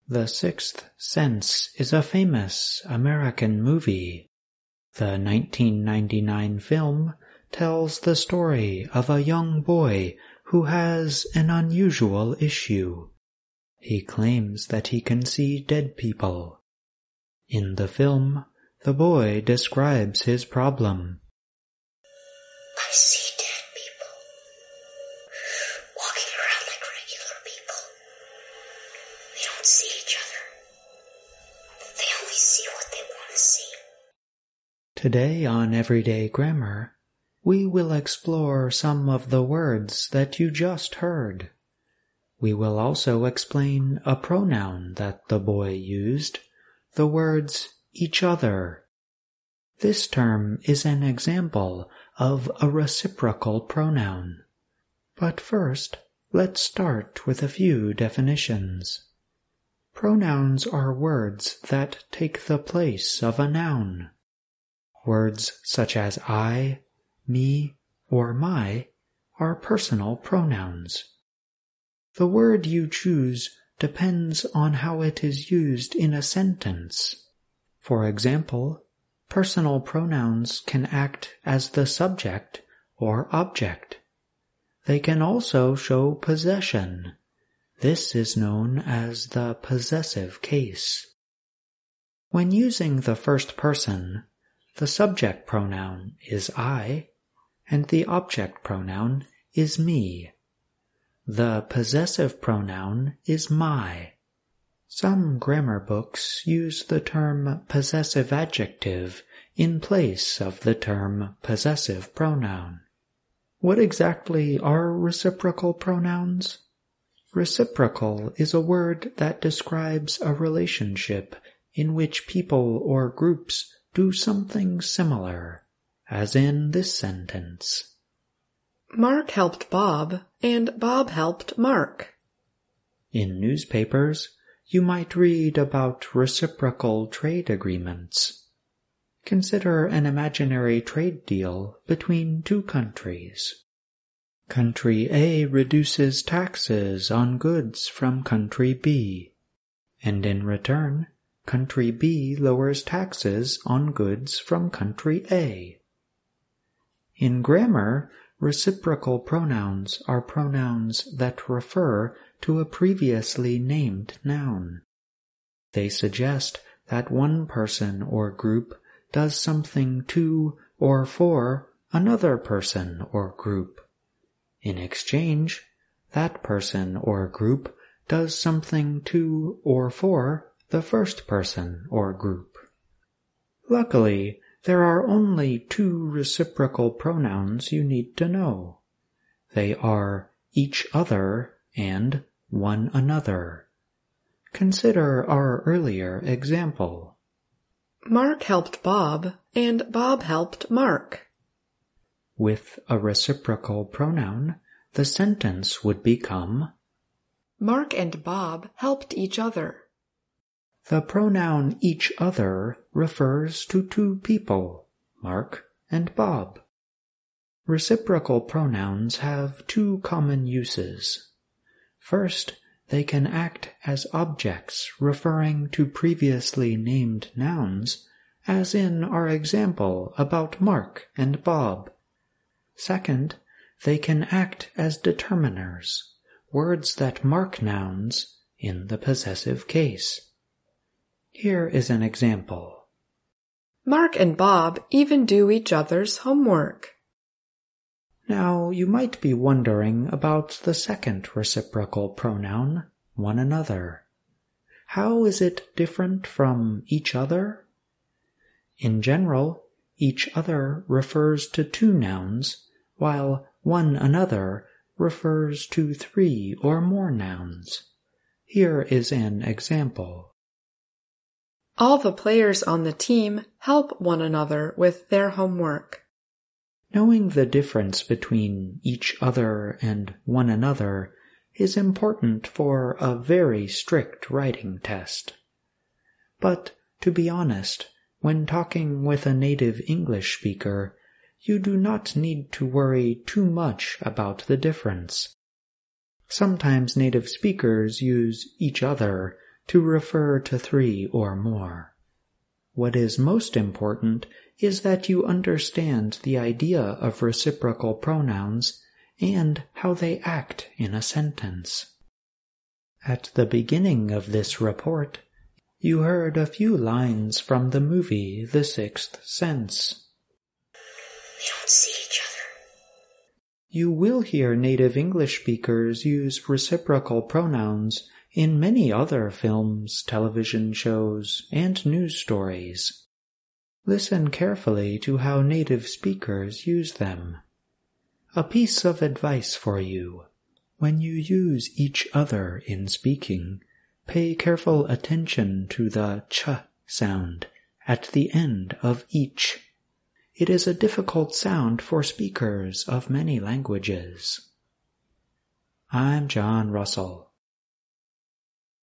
The Sixth Sense is a famous American movie. The 1999 film tells the story of a young boy who has an unusual issue. He claims that he can see dead people. In the film, the boy describes his problem. I see dead people, walking around like regular people. They don't see each other. They only see what they want to see. Today on Everyday Grammar, we will explore some of the words that you just heard. We will also explain a pronoun that the boy used, the words each other. This term is an example of a reciprocal pronoun. But first, let's start with a few definitions. Pronouns are words that take the place of a noun. Words such as I, me, or my are personal pronouns. The word you choose depends on how it is used in a sentence. For example, personal pronouns can act as the subject or object. They can also show possession. This is known as the possessive case. When using the first person, the subject pronoun is I, and the object pronoun is me. The possessive pronoun is my. Some grammar books use the term possessive adjective in place of the term possessive pronoun. What exactly are reciprocal pronouns? Reciprocal is a word that describes a relationship in which people or groups do something similar, as in this sentence. Mark helped Bob, and Bob helped Mark. In newspapers, you might read about reciprocal trade agreements. Consider an imaginary trade deal between two countries. Country A reduces taxes on goods from Country B, and in return, Country B lowers taxes on goods from Country A. In grammar, reciprocal pronouns are pronouns that refer to a previously named noun. They suggest that one person or group does something to or for another person or group. In exchange, that person or group does something to or for the first person or group. Luckily, there are only two reciprocal pronouns you need to know. They are each other and one another. Consider our earlier example. Mark helped Bob, and Bob helped Mark. With a reciprocal pronoun, the sentence would become, Mark and Bob helped each other. The pronoun each other refers to two people, Mark and Bob. Reciprocal pronouns have two common uses. First, they can act as objects referring to previously named nouns, as in our example about Mark and Bob. Second, they can act as determiners, words that mark nouns in the possessive case. Here is an example. Mark and Bob even do each other's homework. Now, you might be wondering about the second reciprocal pronoun, one another. How is it different from each other? In general, each other refers to two nouns, while one another refers to three or more nouns. Here is an example. All the players on the team help one another with their homework. Knowing the difference between each other and one another is important for a very strict writing test. But, to be honest, when talking with a native English speaker, you do not need to worry too much about the difference. Sometimes native speakers use each other to refer to 3 or more. What is most important is that you understand the idea of reciprocal pronouns and how they act in a sentence. At the beginning of this report, you heard a few lines from the movie The Sixth Sense. We don't see each other. You will hear native English speakers use reciprocal pronouns in many other films, television shows, and news stories. Listen carefully to how native speakers use them. A piece of advice for you. When you use each other in speaking, pay careful attention to the ch sound at the end of each. It is a difficult sound for speakers of many languages. I'm John Russell.